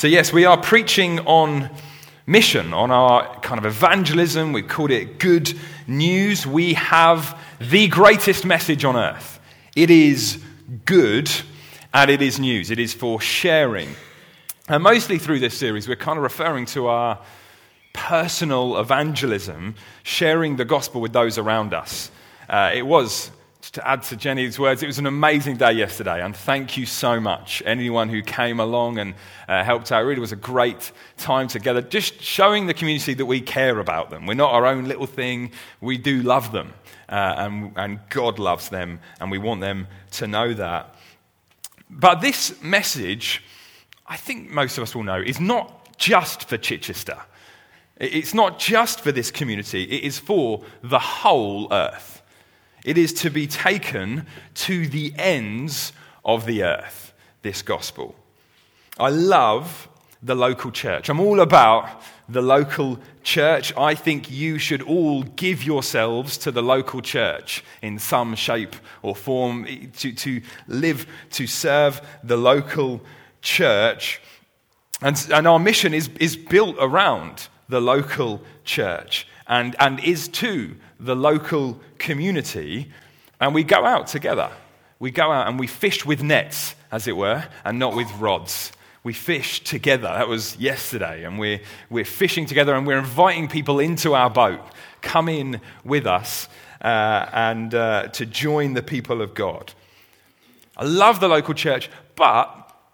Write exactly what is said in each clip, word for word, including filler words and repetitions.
So yes, we are preaching on mission, on our kind of evangelism. We've called it good news. We have the greatest message on earth. It is good and it is news. It is for sharing. And mostly through this series, we're kind of referring to our personal evangelism, sharing the gospel with those around us. Uh, it was, to add to Jenny's words, it was an amazing day yesterday, and thank you so much. Anyone who came along and uh, helped out, it really was a great time together, just showing the community that we care about them. We're not our own little thing, we do love them, uh, and, and God loves them, and we want them to know that. But this message, I think most of us will know, is not just for Chichester. It's not just for this community, it is for the whole earth. It is to be taken to the ends of the earth, this gospel. I love the local church. I'm all about the local church. I think you should all give yourselves to the local church in some shape or form, to, to live, to serve the local church. And, and our mission is, is built around the local church and, and is to the local community, and we go out together. We go out and we fish with nets, as it were, and not with rods. We fish together. That was yesterday, and we're, we're fishing together, and we're inviting people into our boat. Come in with us uh, and uh, to join the people of God. I love the local church, but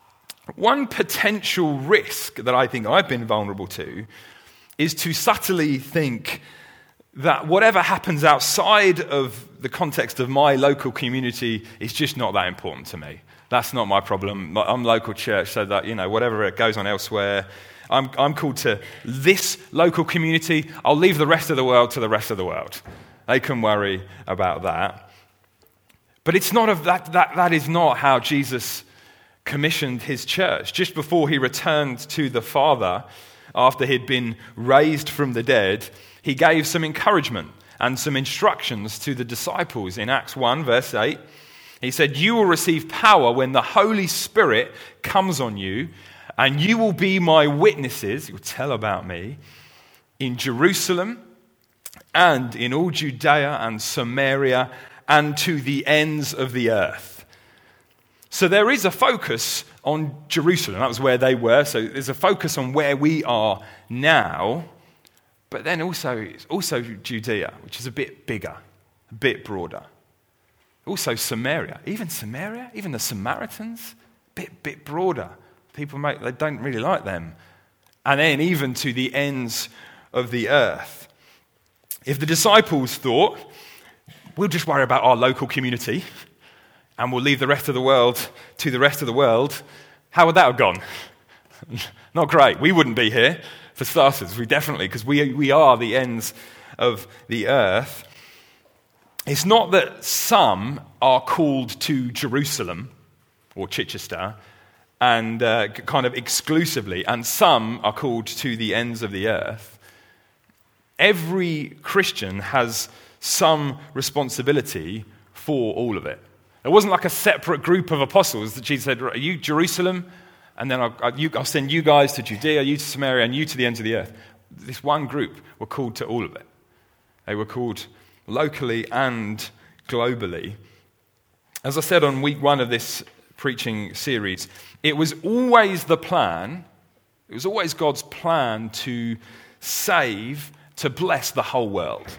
one potential risk that I think I've been vulnerable to is to subtly think that whatever happens outside of the context of my local community is just not that important to me. That's not my problem. I'm local church, so that, you know, whatever goes on elsewhere, I'm, I'm called to this local community. I'll leave the rest of the world to the rest of the world. They can worry about that. But it's not of that, that, that is not how Jesus commissioned his church. Just before he returned to the Father, after he'd been raised from the dead, he gave some encouragement and some instructions to the disciples in Acts one, verse eight. He said, "You will receive power when the Holy Spirit comes on you, and you will be my witnesses," you'll tell about me, "in Jerusalem and in all Judea and Samaria and to the ends of the earth." So there is a focus on Jerusalem. That was where they were. So there's a focus on where we are now. But then also, also Judea, which is a bit bigger, a bit broader. Also Samaria. Even Samaria, even the Samaritans, a bit, bit broader. People, make, they don't really like them. And then even to the ends of the earth. If the disciples thought, we'll just worry about our local community and we'll leave the rest of the world to the rest of the world, how would that have gone? Not great. We wouldn't be here, for starters. We definitely, because we, we are the ends of the earth. It's not that some are called to Jerusalem or Chichester and uh, kind of exclusively, and some are called to the ends of the earth. Every Christian has some responsibility for all of it. It wasn't like a separate group of apostles that Jesus said, "Are you Jerusalem? And then I'll, I'll send you guys to Judea, you to Samaria, and you to the ends of the earth." This one group were called to all of it. They were called locally and globally. As I said on week one of this preaching series, it was always the plan, it was always God's plan to save, to bless the whole world.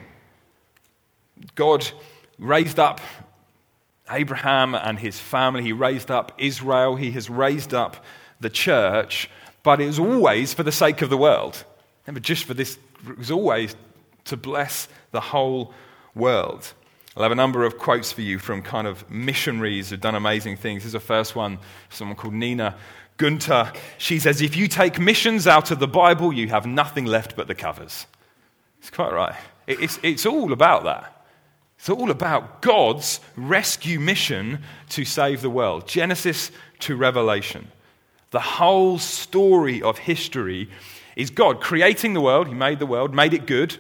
God raised up Abraham and his family. He raised up Israel. He has raised up the church, but it was always for the sake of the world. Never just for this. It was always to bless the whole world. I'll have a number of quotes for you from kind of missionaries who've done amazing things. Here's the first one, someone called Nina Gunter. She says, "If you take missions out of the Bible, you have nothing left but the covers." It's quite right. It's, it's all about that. It's all about God's rescue mission to save the world. Genesis to Revelation. The whole story of history is God creating the world. He made the world, made it good.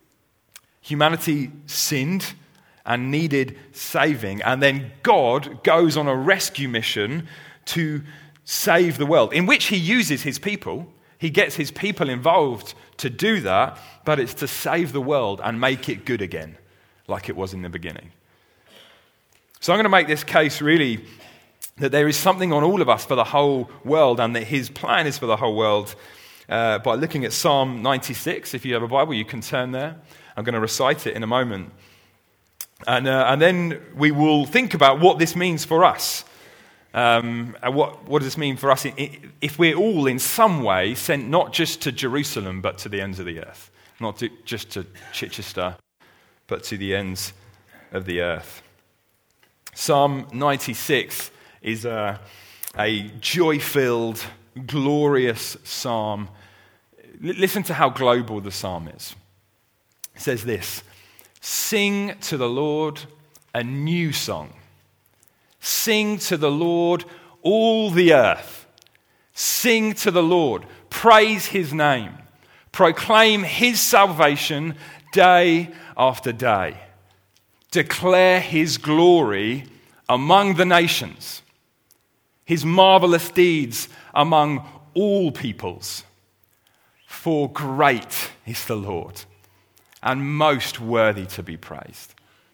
Humanity sinned and needed saving. And then God goes on a rescue mission to save the world, in which he uses his people. He gets his people involved to do that, but it's to save the world and make it good again, like it was in the beginning. So I'm going to make this case really that there is something on all of us for the whole world, and that his plan is for the whole world uh, by looking at Psalm ninety-six. If you have a Bible, you can turn there. I'm going to recite it in a moment. And, uh, and then we will think about what this means for us. Um, and what, what does this mean for us if we're all in some way sent not just to Jerusalem, but to the ends of the earth? Not to, just to Chichester, but to the ends of the earth. Psalm ninety-six is a, a joy-filled, glorious psalm. L- listen to how global the psalm is. It says this: "Sing to the Lord a new song. Sing to the Lord, all the earth. Sing to the Lord. Praise his name. Proclaim his salvation day after day. Declare his glory among the nations, his marvelous deeds among all peoples. For great is the Lord, and most worthy to be praised.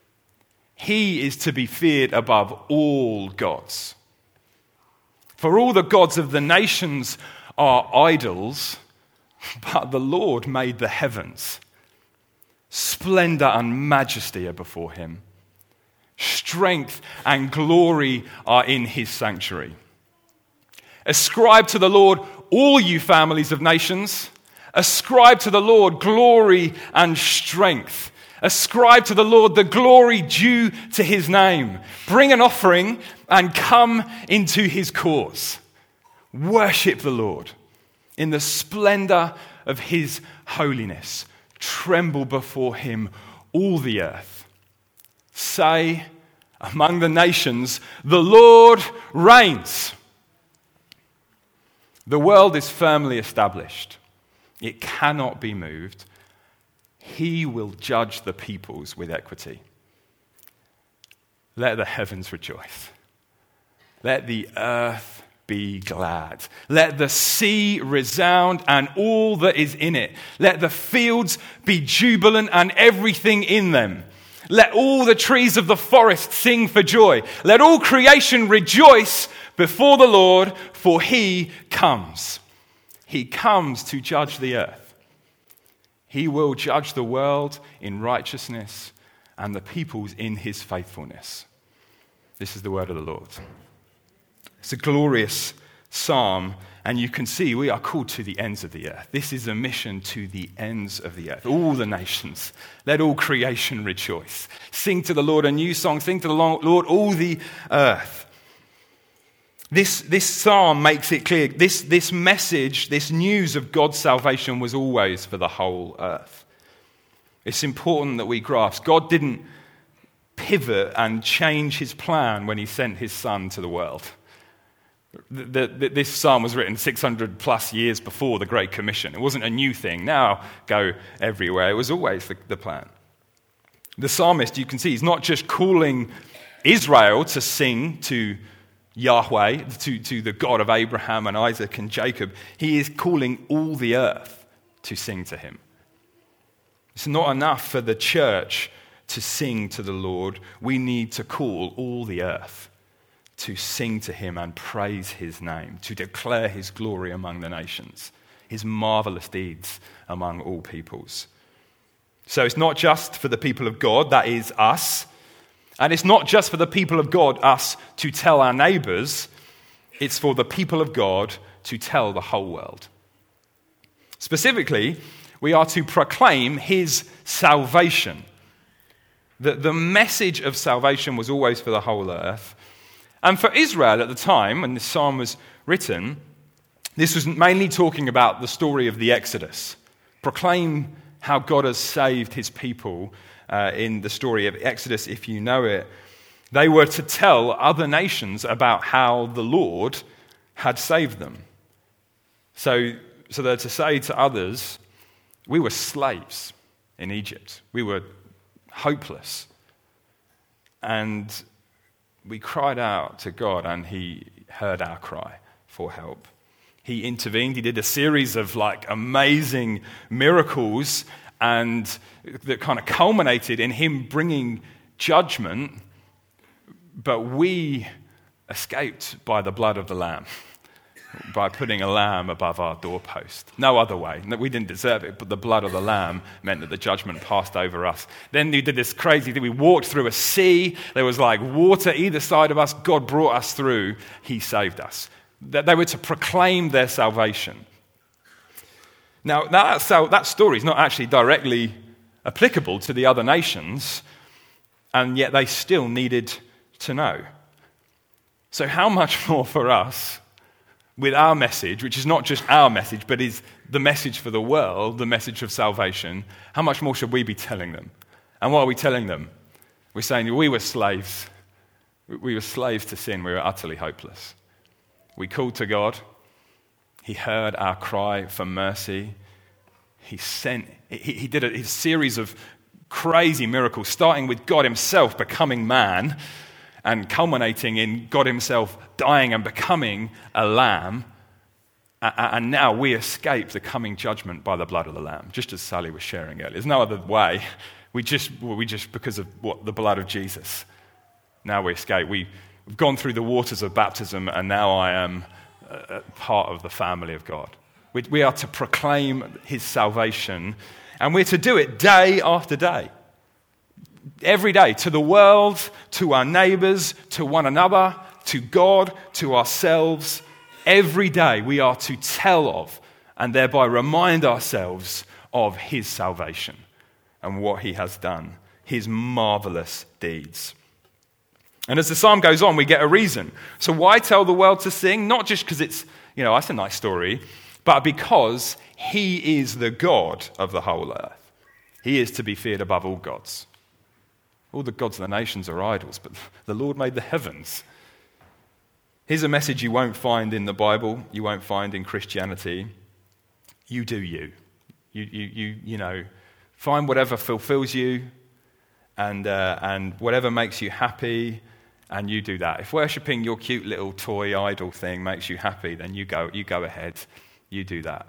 He is to be feared above all gods. For all the gods of the nations are idols, but the Lord made the heavens. Splendor and majesty are before him. Strength and glory are in his sanctuary. Ascribe to the Lord, all you families of nations. Ascribe to the Lord glory and strength. Ascribe to the Lord the glory due to his name. Bring an offering and come into his courts. Worship the Lord in the splendor of his holiness. Tremble before him, all the earth. Say among the nations, the Lord reigns. The world is firmly established. It cannot be moved. He will judge the peoples with equity. Let the heavens rejoice. Let the earth be glad. Let the sea resound and all that is in it. Let the fields be jubilant and everything in them. Let all the trees of the forest sing for joy. Let all creation rejoice before the Lord, for he comes. He comes to judge the earth. He will judge the world in righteousness and the peoples in his faithfulness. This is the word of the Lord. It's a glorious psalm, and you can see we are called to the ends of the earth. This is a mission to the ends of the earth, all the nations. Let all creation rejoice. Sing to the Lord a new song. Sing to the Lord, all the earth. This, this psalm makes it clear, this, this message, this news of God's salvation was always for the whole earth. It's important that we grasp. God didn't pivot and change his plan when he sent his son to the world. The, the, this psalm was written six hundred plus years before the Great Commission. It wasn't a new thing. Now go everywhere. It was always the, the plan. The psalmist, you can see, he's not just calling Israel to sing to Yahweh, to, to the God of Abraham and Isaac and Jacob. He is calling all the earth to sing to him. It's not enough for the church to sing to the Lord. We need to call all the earth to sing to him and praise his name, to declare his glory among the nations, his marvelous deeds among all peoples. So it's not just for the people of God, that is us. And it's not just for the people of God, us, to tell our neighbors. It's for the people of God to tell the whole world. Specifically, we are to proclaim his salvation. The, the message of salvation was always for the whole earth. And for Israel at the time, when this psalm was written, this was mainly talking about the story of the Exodus. Proclaim how God has saved his people uh, in the story of Exodus, if you know it. They were to tell other nations about how the Lord had saved them. So, so they're to say to others, we were slaves in Egypt. We were hopeless. And we cried out to God, and he heard our cry for help. He intervened. He did a series of like amazing miracles, and that kind of culminated in him bringing judgment. But we escaped by the blood of the Lamb, by putting a lamb above our doorpost. No other way. We didn't deserve it, but the blood of the Lamb meant that the judgment passed over us. Then we did this crazy thing. We walked through a sea. There was like water either side of us. God brought us through. He saved us. They were to proclaim their salvation. Now, that, that story is not actually directly applicable to the other nations, and yet they still needed to know. So how much more for us with our message, which is not just our message, but is the message for the world, the message of salvation, how much more should we be telling them? And what are we telling them? We're saying we were slaves. We were slaves to sin. We were utterly hopeless. We called to God. He heard our cry for mercy. He sent, he, he did a, a series of crazy miracles, starting with God himself becoming man and culminating in God himself dying and becoming a lamb. And now we escape the coming judgment by the blood of the Lamb, just as Sally was sharing earlier. There's no other way. We just, we just because of what the blood of Jesus, now we escape. We, we've gone through the waters of baptism, and now I am a part of the family of God. We, we are to proclaim his salvation, and we're to do it day after day. Every day, to the world, to our neighbors, to one another, to God, to ourselves. Every day we are to tell of and thereby remind ourselves of his salvation and what he has done, his marvelous deeds. And as the psalm goes on, we get a reason. So why tell the world to sing? Not just because it's, you know, that's a nice story, but because he is the God of the whole earth. He is to be feared above all gods. All the gods of the nations are idols, but the Lord made the heavens. Here's a message you won't find in the Bible, you won't find in Christianity. You do you. You, you, you, you know, find whatever fulfills you and, uh, and whatever makes you happy, and you do that. If worshipping your cute little toy idol thing makes you happy, then you go, you go ahead, you do that.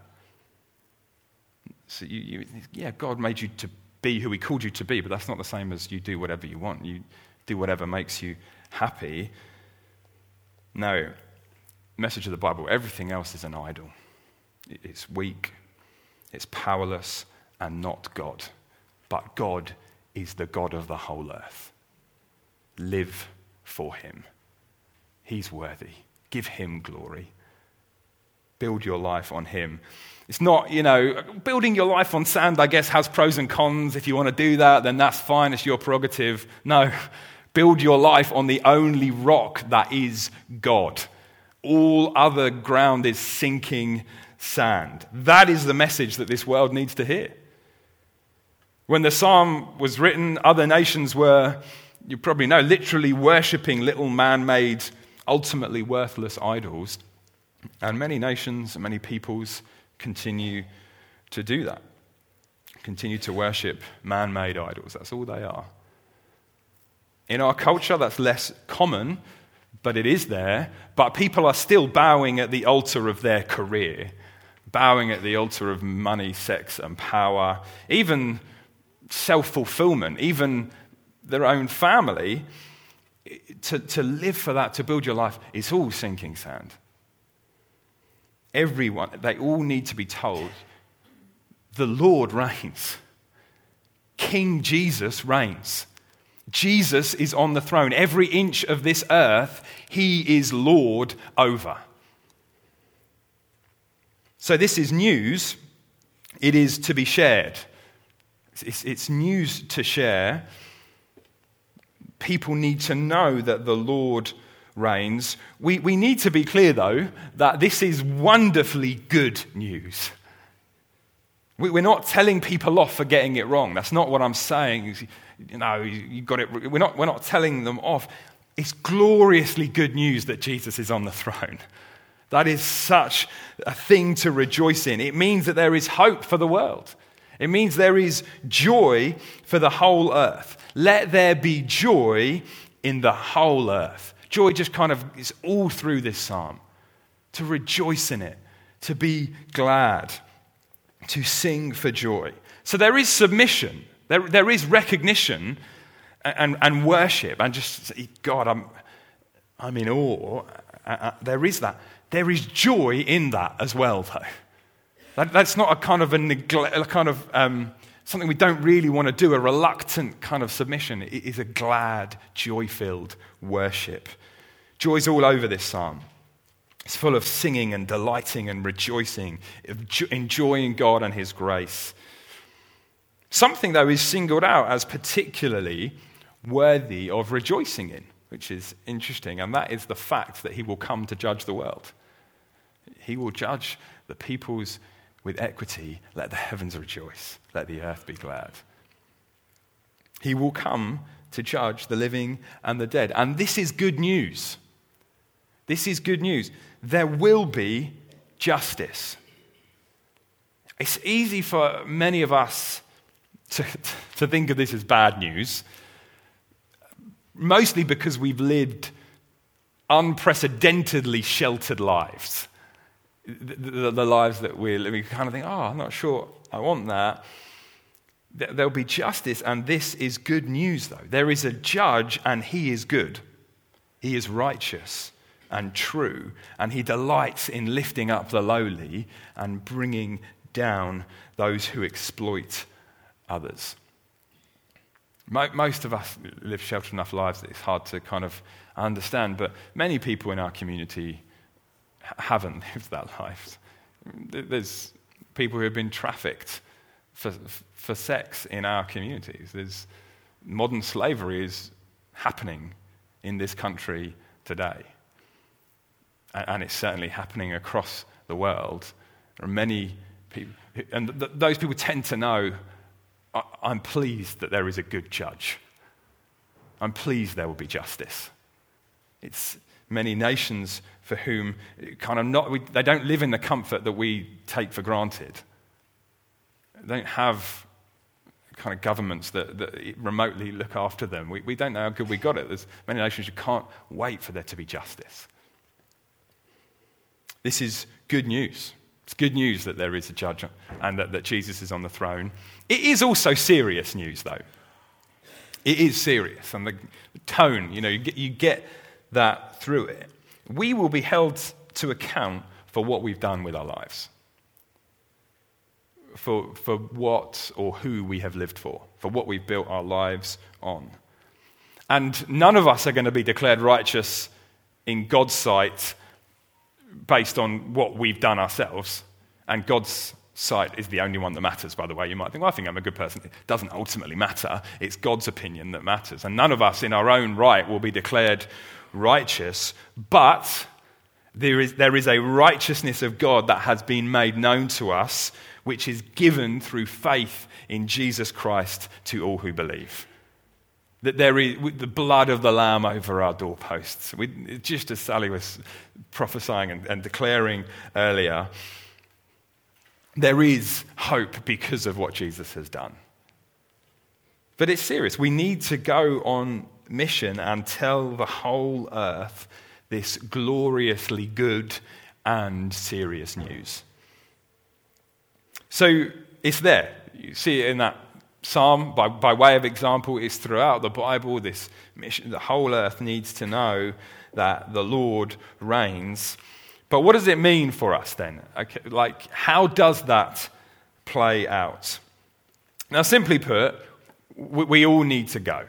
So you, you, yeah, God made you to be who he called you to be, but that's not the same as you do whatever you want. You do whatever makes you happy. No, message of the Bible, everything else is an idol. It's weak, it's powerless, and not God. But God is the God of the whole earth. Live for him. He's worthy. Give him glory. Build your life on him. It's not, you know, building your life on sand, I guess, has pros and cons. If you want to do that, then that's fine. It's your prerogative. No, build your life on the only rock that is God. All other ground is sinking sand. That is the message that this world needs to hear. When the psalm was written, other nations were, you probably know, literally worshipping little man-made, ultimately worthless idols. And many nations and many peoples continue to do that. Continue to worship man-made idols. That's all they are. In our culture, that's less common, but it is there. But people are still bowing at the altar of their career, bowing at the altar of money, sex, and power, even self-fulfillment, even their own family. To, to live for that, to build your life, it's all sinking sand. Everyone, they all need to be told, the Lord reigns. King Jesus reigns. Jesus is on the throne. Every inch of this earth, he is Lord over. So this is news. It is to be shared. It's, it's news to share. People need to know that the Lord reigns. We, we need to be clear, though, that this is wonderfully good news. We, we're not telling people off for getting it wrong. That's not what I'm saying. You know, you got it. We're not, we're not telling them off. It's gloriously good news that Jesus is on the throne. That is such a thing to rejoice in. It means that there is hope for the world. It means there is joy for the whole earth. Let there be joy in the whole earth. Joy just kind of is all through this psalm. to rejoice in it, to be glad, to sing for joy. So there is submission, there, there is recognition and, and worship, and just say, God, I'm, I'm in awe. Uh, there is that. There is joy in that as well, though. That, that's not a kind of a neglect, a kind of um, something we don't really want to do, a reluctant kind of submission. It is a glad, joy-filled worship. Joy's all over this psalm. It's full of singing and delighting and rejoicing, enjoying God and his grace. Something, though, is singled out as particularly worthy of rejoicing in, which is interesting, and that is the fact that he will come to judge the world. He will judge the peoples with equity. Let the heavens rejoice. Let the earth be glad. He will come to judge the living and the dead. And this is good news. This is good news. There will be justice. It's easy for many of us to, to think of this as bad news, mostly because we've lived unprecedentedly sheltered lives. The, the, the lives that we're living, we kind of think, oh, I'm not sure I want that. There'll be justice, and this is good news, though. There is a judge, and he is good. He is righteous and true, and he delights in lifting up the lowly and bringing down those who exploit others. Most of us live sheltered enough lives that it's hard to kind of understand, but many people in our community haven't lived that life. There's people who have been trafficked for for sex in our communities. There's modern slavery is happening in this country today, and it's certainly happening across the world. There are many people, and th- those people tend to know, I'm pleased that there is a good judge. I'm pleased there will be justice. It's many nations for whom kind of not we, they don't live in the comfort that we take for granted. They don't have kind of governments that, that remotely look after them. We, we don't know how good we got it. There's many nations who can't wait for there to be justice. This is good news. It's good news that there is a judge and that, that Jesus is on the throne. It is also serious news, though. It is serious, and the tone, you know, you get, you get that through it. We will be held to account for what we've done with our lives, for, for what or who we have lived for, for what we've built our lives on. And none of us are going to be declared righteous in God's sight based on what we've done ourselves. And God's sight is the only one that matters, by the way. You might think, well, I think I'm a good person. It doesn't ultimately matter. It's God's opinion that matters. And none of us in our own right will be declared righteous, but there is, there is a righteousness of God that has been made known to us, which is given through faith in Jesus Christ to all who believe. That there is the blood of the Lamb over our doorposts. We, just as Sally was prophesying and, and declaring earlier, there is hope because of what Jesus has done. But it's serious. We need to go on mission and tell the whole earth this gloriously good and serious news. So it's there. You see it in that psalm. By, by way of example, it's throughout the Bible. This mission, the whole earth needs to know that the Lord reigns. But what does it mean for us then? Okay, like, how does that play out? Now, simply put, we, we all need to go.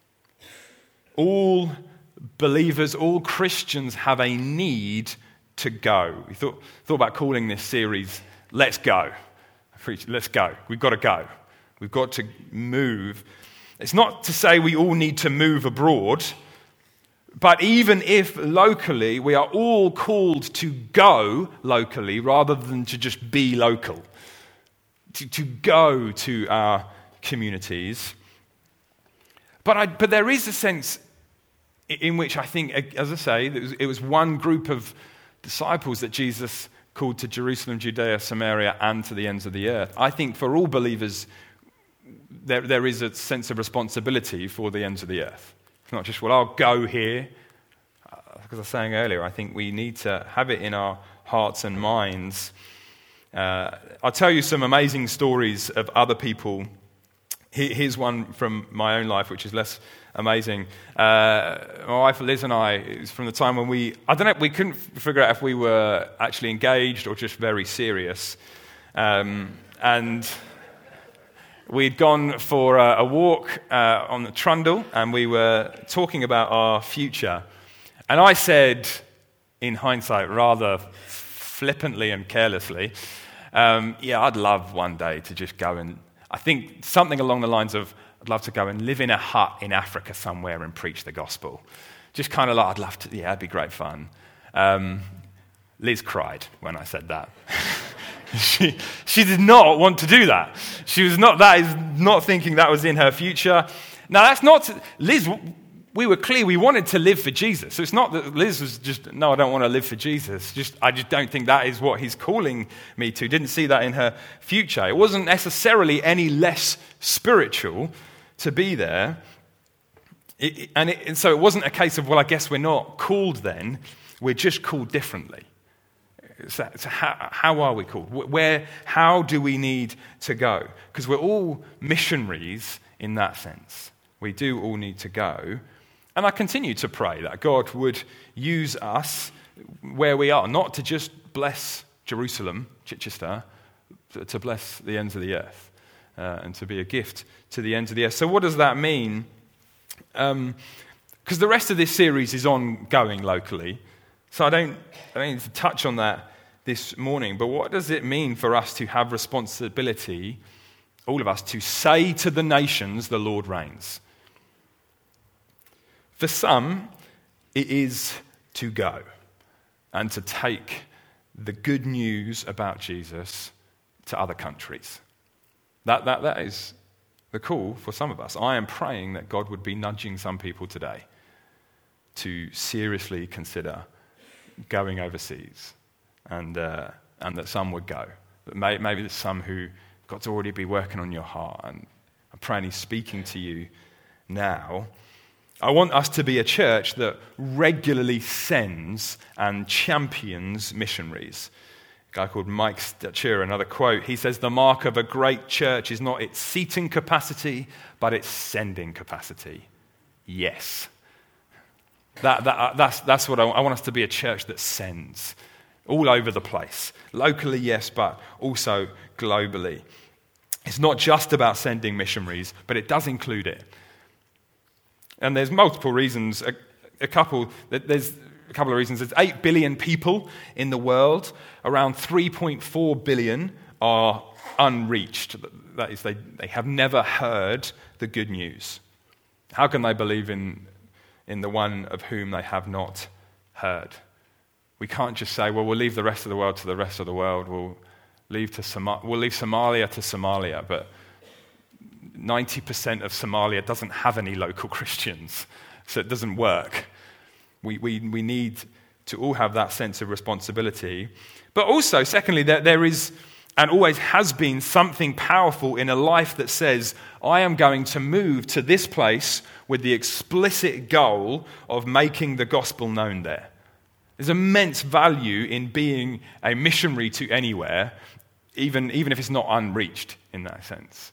All believers, all Christians have a need to go. We thought, thought about calling this series, Let's Go. Let's go. We've got to go. We've got to move. It's not to say we all need to move abroad, but even if locally, we are all called to go locally rather than to just be local, to, to go to our communities. But, I, but there is a sense in which I think, as I say, it was, it was one group of disciples that Jesus called to Jerusalem, Judea, Samaria, and to the ends of the earth. I think for all believers, there, there is a sense of responsibility for the ends of the earth. It's not just, well, I'll go here. like I was saying earlier, I think we need to have it in our hearts and minds. Uh, I'll tell you some amazing stories of other people. Here's one from my own life, which is less amazing. Uh, my wife Liz and I, it was from the time when we, I don't know, we couldn't figure out if we were actually engaged or just very serious. Um, and we'd gone for a, a walk uh, on the Trundle, and we were talking about our future. And I said, in hindsight, rather flippantly and carelessly, um, yeah, I'd love one day to just go and, I think something along the lines of, I'd love to go and live in a hut in Africa somewhere and preach the gospel. Just kind of like, I'd love to, yeah, it'd be great fun. Um, Liz cried when I said that. she, she did not want to do that. She was not, that is not thinking that was in her future. Now that's not, Liz, we were clear we wanted to live for Jesus. So it's not that Liz was just, no, I don't want to live for Jesus. Just I just don't think that is what he's calling me to. Didn't see that in her future. It wasn't necessarily any less spiritual to be there. It, it, and, it, and so it wasn't a case of, well, I guess we're not called then. We're just called differently. So, so how, how are we called? Where, how do we need to go? Because we're all missionaries in that sense. We do all need to go. And I continue to pray that God would use us where we are, not to just bless Jerusalem, Chichester, to bless the ends of the earth, uh, and to be a gift to the ends of the earth. So what does that mean? Because um, the rest of this series is ongoing locally, so I don't, I don't need to touch on that this morning. But what does it mean for us to have responsibility, all of us, to say to the nations, the Lord reigns? For some, it is to go and to take the good news about Jesus to other countries. That, that, that is the call for some of us. I am praying that God would be nudging some people today to seriously consider going overseas, and uh, and that some would go. But may, maybe there's some who God's already be working on your heart, and I'm praying He's speaking to you now. I want us to be a church that regularly sends and champions missionaries. A guy called Mike Stachura, another quote, he says, the mark of a great church is not its seating capacity, but its sending capacity. Yes. That, that, that's, that's what I want. I want us to be a church that sends all over the place. Locally, yes, but also globally. It's not just about sending missionaries, but it does include it. And there's multiple reasons. A, a couple, there's a couple of reasons. There's eight billion people in the world. Around three point four billion are unreached. That is, they, they have never heard the good news. How can they believe in, in the one of whom they have not heard? We can't just say, well, we'll leave the rest of the world to the rest of the world. We'll leave, to Som- we'll leave Somalia to Somalia, but ninety percent of Somalia doesn't have any local Christians, so it doesn't work. We, we, we need to all have that sense of responsibility. But also, secondly, there, there is and always has been something powerful in a life that says, I am going to move to this place with the explicit goal of making the gospel known there. There's immense value in being a missionary to anywhere, even, even if it's not unreached in that sense.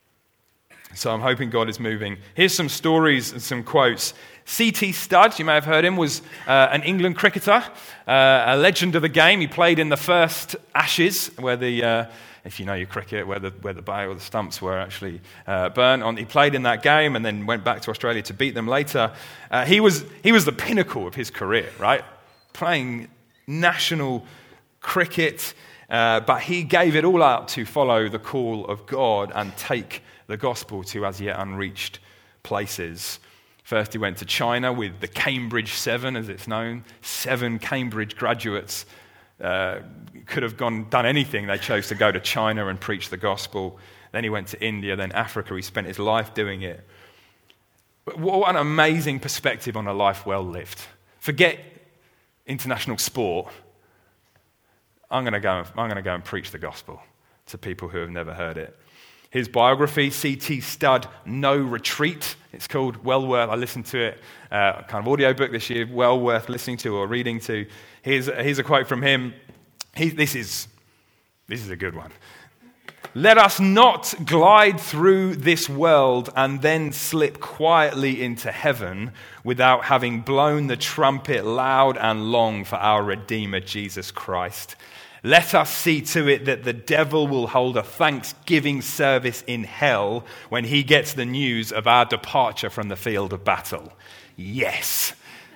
So I'm hoping God is moving. Here's some stories and some quotes. C T Studd, you may have heard him, was uh, an England cricketer, uh, a legend of the game. He played in the first Ashes, where the, uh, if you know your cricket, where the where the bay or the stumps were actually uh, burnt on. He played in that game and then went back to Australia to beat them later. Uh, he was he was the pinnacle of his career, right? Playing national cricket, uh, but he gave it all up to follow the call of God and take the gospel to as yet unreached places. First he went to China with the Cambridge Seven, as it's known. Seven Cambridge graduates uh, could have gone done anything. They chose to go to China and preach the gospel. Then he went to India, then Africa. He spent his life doing it. But what an amazing perspective on a life well lived. Forget international sport. I'm going to go. I'm going to go and preach the gospel to people who have never heard it. his biography, C T Studd, No Retreat. It's called, well worth, I listened to it, uh, kind of audiobook this year, well worth listening to or reading to. Here's, here's a quote from him. He, this is, this is a good one. Let us not glide through this world and then slip quietly into heaven without having blown the trumpet loud and long for our Redeemer, Jesus Christ. Let us see to it that the devil will hold a thanksgiving service in hell when he gets the news of our departure from the field of battle. Yes.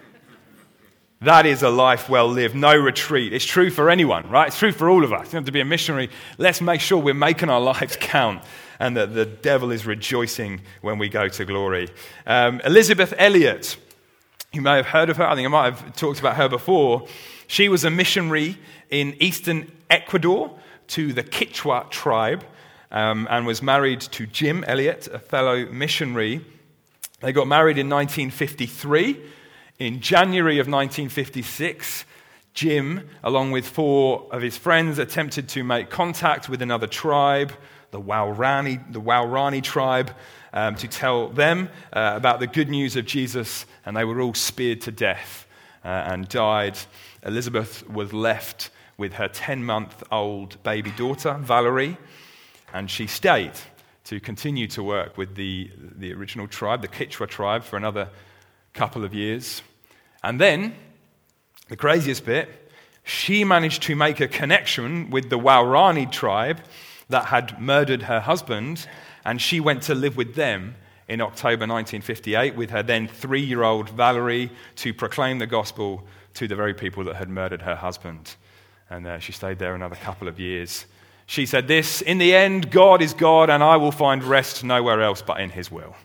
That is a life well lived, no retreat. It's true for anyone, right? It's true for all of us. You don't have to be a missionary. Let's make sure we're making our lives count and that the devil is rejoicing when we go to glory. Um, Elisabeth Elliot, you may have heard of her. I think I might have talked about her before. She was a missionary in eastern Ecuador to the Quechua tribe um, and was married to Jim Elliot, a fellow missionary. They got married in nineteen fifty-three. In January of nineteen fifty-six, Jim, along with four of his friends, attempted to make contact with another tribe, the Waorani, the Waorani tribe, um, to tell them uh, about the good news of Jesus, and they were all speared to death uh, and died. Elizabeth was left with her ten-month-old baby daughter, Valerie, and she stayed to continue to work with the, the original tribe, the Quechua tribe, for another couple of years. And then, the craziest bit, she managed to make a connection with the Waorani tribe that had murdered her husband, and she went to live with them in October nineteen fifty-eight with her then three-year-old Valerie to proclaim the gospel to the very people that had murdered her husband. And uh, she stayed there another couple of years. She said this, "In the end, God is God, and I will find rest nowhere else but in his will."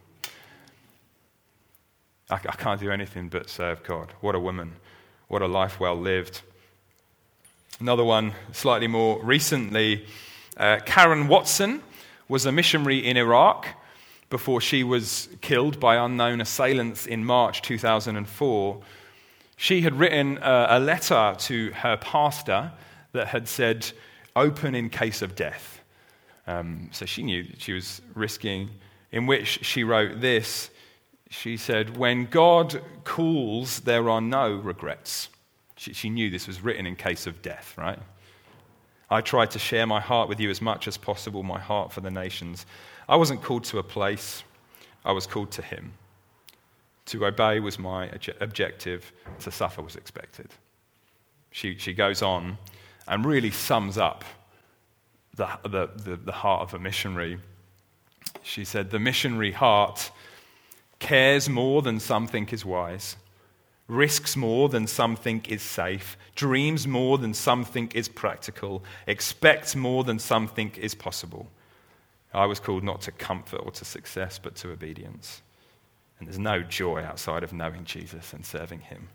I, I can't do anything but serve God. What a woman. What a life well lived. Another one, slightly more recently, uh, Karen Watson was a missionary in Iraq before she was killed by unknown assailants in March two thousand four. She had written a, a letter to her pastor that had said, "Open in case of death." Um, so she knew that she was risking, in which she wrote this. She said, "When God calls, there are no regrets." She, she knew this was written in case of death, right? "I tried to share my heart with you as much as possible, my heart for the nations. I wasn't called to a place, I was called to him. To obey was my objective, to suffer was expected." She, she goes on and really sums up the, the, the, the heart of a missionary. She said, "The missionary heart cares more than some think is wise, risks more than some think is safe, dreams more than some think is practical, expects more than some think is possible. I was called not to comfort or to success, but to obedience. And there's no joy outside of knowing Jesus and serving him."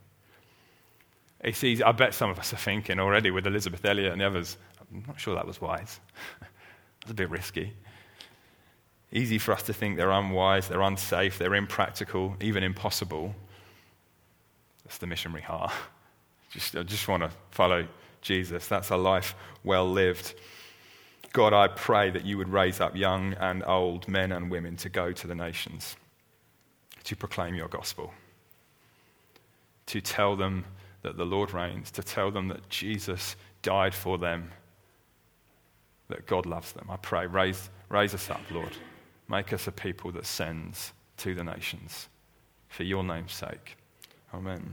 It's easy. I bet some of us are thinking already with Elisabeth Elliot and the others, I'm not sure that was wise. That's a bit risky. Easy for us to think they're unwise, they're unsafe, they're impractical, even impossible. That's the missionary heart. Just, I just want to follow Jesus. That's a life well lived. God, I pray that you would raise up young and old men and women to go to the nations, to proclaim your gospel, to tell them that the Lord reigns, to tell them that Jesus died for them, that God loves them. I pray, raise, raise us up, Lord. Make us a people that sends to the nations for your name's sake. Amen.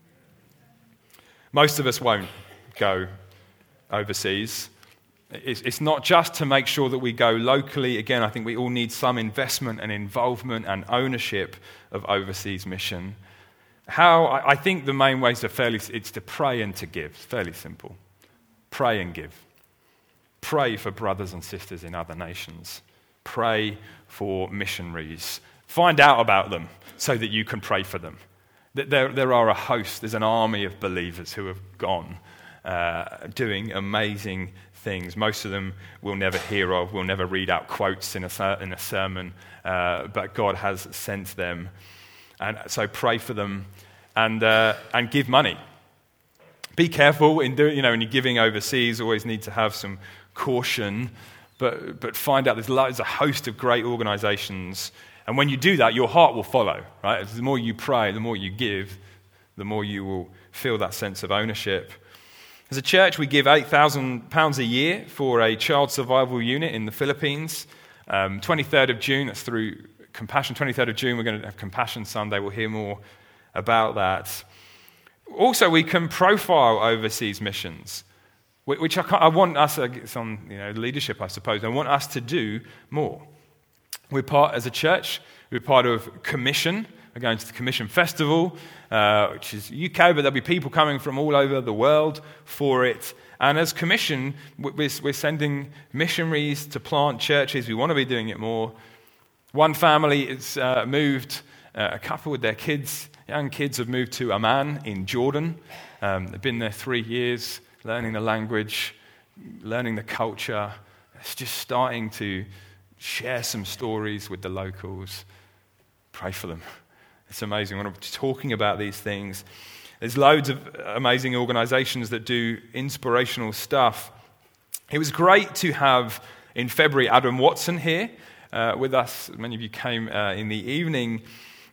Most of us won't go overseas. It's not just to make sure that we go locally. Again, I think we all need some investment and involvement and ownership of overseas mission. How, I think the main ways are fairly, it's to pray and to give. It's fairly simple. Pray and give. Pray for brothers and sisters in other nations. Pray for missionaries. Find out about them so that you can pray for them. There, there are a host, there's an army of believers who have gone uh, doing amazing things. Most of them we'll never hear of, we'll never read out quotes in a, in a sermon, uh, but God has sent them. And so pray for them and uh, and give money. Be careful in doing, you know, when you're giving overseas, always need to have some caution. but, but find out there's loads, a host of great organizations. And when you do that, your heart will follow, right? The more you pray, the more you give, the more you will feel that sense of ownership. As a church, we give eight thousand pounds a year for a child survival unit in the Philippines. Um, twenty-third of June, that's through Compassion. twenty-third of June, we're going to have Compassion Sunday. We'll hear more about that. Also, we can profile overseas missions, which I, I want us, it's on you know, leadership, I suppose. I want us to do more. We're part, as a church, we're part of Commission. We're going to the Commission Festival, uh, which is U K, but there'll be people coming from all over the world for it. And as Commission, we're, we're sending missionaries to plant churches. We want to be doing it more. One family has uh, moved, uh, a couple with their kids, young kids have moved to Amman in Jordan. Um, they've been there three years, learning the language, learning the culture. It's just starting to share some stories with the locals. Pray for them. It's amazing when I'm talking about these things. There's loads of amazing organizations that do inspirational stuff. It was great to have, in February, Adam Watson here uh, with us. Many of you came uh, in the evening.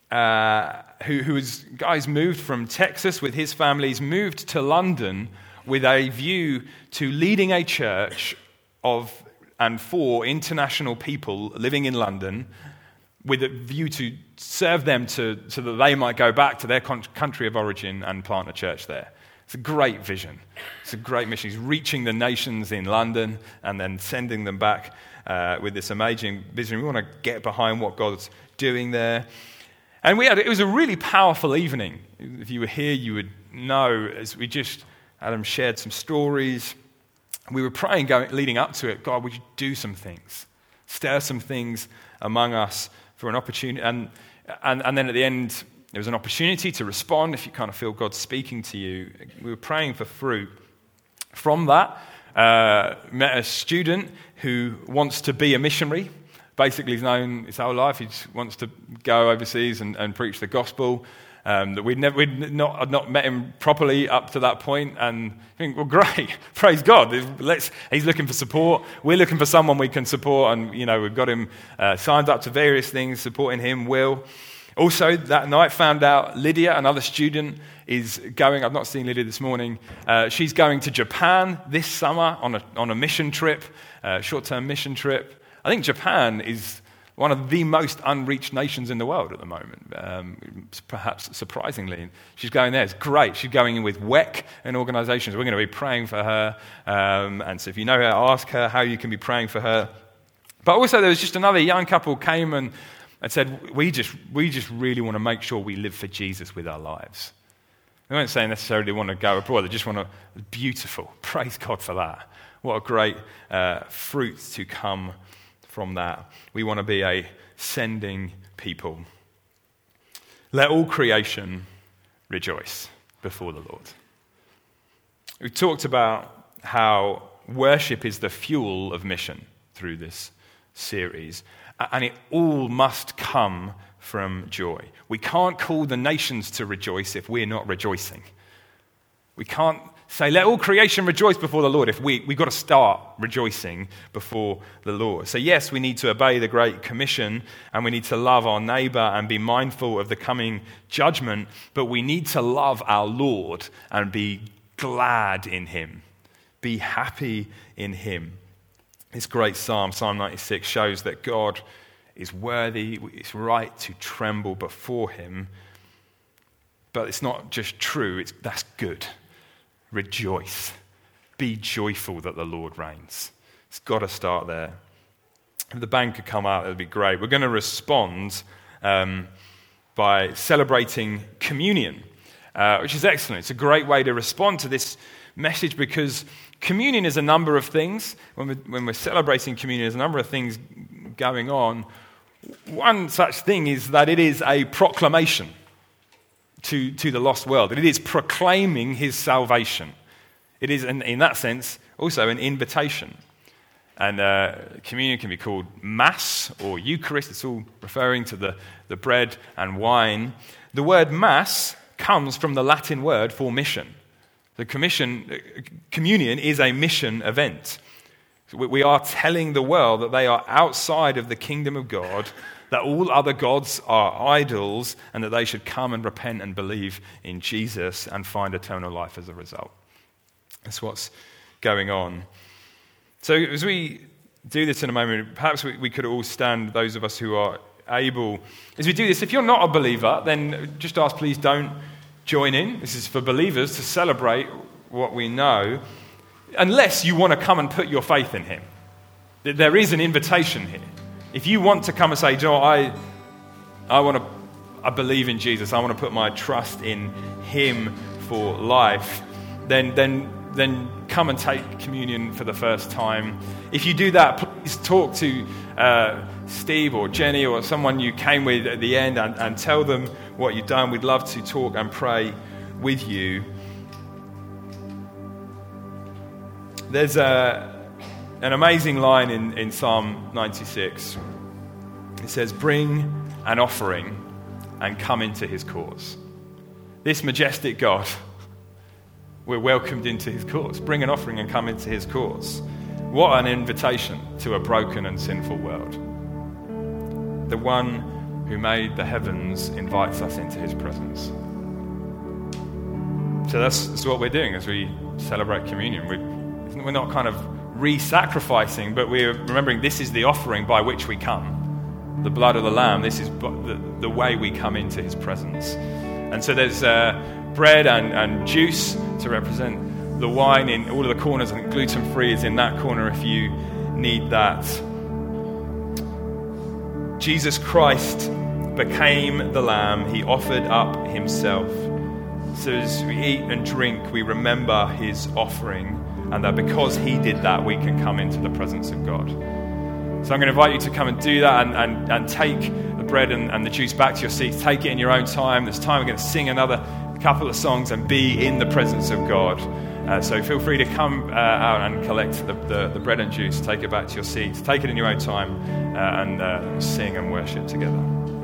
Uh, who, who was, guys moved from Texas with his families, moved to London with a view to leading a church of and for international people living in London, with a view to serve them to, so that they might go back to their country of origin and plant a church there. It's a great vision. It's a great mission. He's reaching the nations in London and then sending them back uh, with this amazing vision. We want to get behind what God's doing there. And we had, it was a really powerful evening. If you were here, you would know, as we just, Adam shared some stories. We were praying going, leading up to it, God, would you do some things? Stir some things among us for an opportunity. And, and, and then at the end, there was an opportunity to respond if you kind of feel God speaking to you. We were praying for fruit. From that, uh, met a student who wants to be a missionary. Basically, he's known his whole life. He just wants to go overseas and, and preach the gospel. Um, that we'd never, we'd not, I'd not met him properly up to that point, and I think, well, great, praise God. Let's, he's looking for support. We're looking for someone we can support, and you know, we've got him uh, signed up to various things, supporting him. Will also that night found out Lydia, another student, is going. I've not seen Lydia this morning. Uh, she's going to Japan this summer on a on a mission trip, uh, short-term mission trip. I think Japan is one of the most unreached nations in the world at the moment, um, perhaps surprisingly. She's going there. It's great. She's going in with W E C, an organisation. So we're going to be praying for her. Um, and so if you know her, ask her how you can be praying for her. But also there was just another young couple came and, and said, we just, we just really want to make sure we live for Jesus with our lives. They weren't saying necessarily they want to go abroad. They just want to, beautiful. Praise God for that. What a great uh, fruit to come from that. We want to be a sending people. Let all creation rejoice before the Lord. We've talked about how worship is the fuel of mission through this series, and it all must come from joy. We can't call the nations to rejoice if we're not rejoicing. We can't say, let all creation rejoice before the Lord if we, we've got to start rejoicing before the Lord. So yes, we need to obey the Great Commission and we need to love our neighbor and be mindful of the coming judgment, but we need to love our Lord and be glad in him, be happy in him. This great psalm, Psalm ninety-six, shows that God is worthy, it's right to tremble before him, but it's not just true, it's that's good. Rejoice. Be joyful that the Lord reigns. It's got to start there. If the band could come out, it would be great. We're going to respond um, by celebrating communion, uh, which is excellent. It's a great way to respond to this message because communion is a number of things. When we're, when we're celebrating communion, there's a number of things going on. One such thing is that it is a proclamation to, to the lost world. It is proclaiming his salvation. It is, in, in that sense, also an invitation. And uh, communion can be called Mass or Eucharist. It's all referring to the, the bread and wine. The word Mass comes from the Latin word for mission. The commission, communion is a mission event. We, we are telling the world that they are outside of the kingdom of God, that all other gods are idols, and that they should come and repent and believe in Jesus and find eternal life as a result. That's what's going on. So as we do this in a moment, perhaps we, we could all stand, those of us who are able. As we do this, if you're not a believer, then just ask, please don't join in. This is for believers to celebrate what we know, unless you want to come and put your faith in him. There is an invitation here. If you want to come and say, Joe, I, I want to, I believe in Jesus, I want to put my trust in him for life, then, then, then come and take communion for the first time. If you do that, please talk to uh, Steve or Jenny or someone you came with at the end and, and tell them what you've done. We'd love to talk and pray with you. There's a, an amazing line in, in Psalm ninety-six. It says, bring an offering and come into his courts. This majestic God, we're welcomed into his courts. Bring an offering and come into his courts. What an invitation to a broken and sinful world. The one who made the heavens invites us into his presence. So that's, that's what we're doing as we celebrate communion. We're, we're not kind of re-sacrificing, but we're remembering this is the offering by which we come. The blood of the Lamb, this is the, the way we come into his presence. And so there's uh, bread and, and juice to represent the wine in all of the corners. I think gluten-free is in that corner if you need that. Jesus Christ became the Lamb. He offered up himself. So as we eat and drink, we remember his offering, and that because he did that, we can come into the presence of God. So I'm going to invite you to come and do that and, and, and take the bread and, and the juice back to your seats. Take it in your own time. There's time we're going to sing another couple of songs and be in the presence of God. Uh, so feel free to come uh, out and collect the, the, the bread and juice. Take it back to your seats. Take it in your own time uh, and uh, sing and worship together.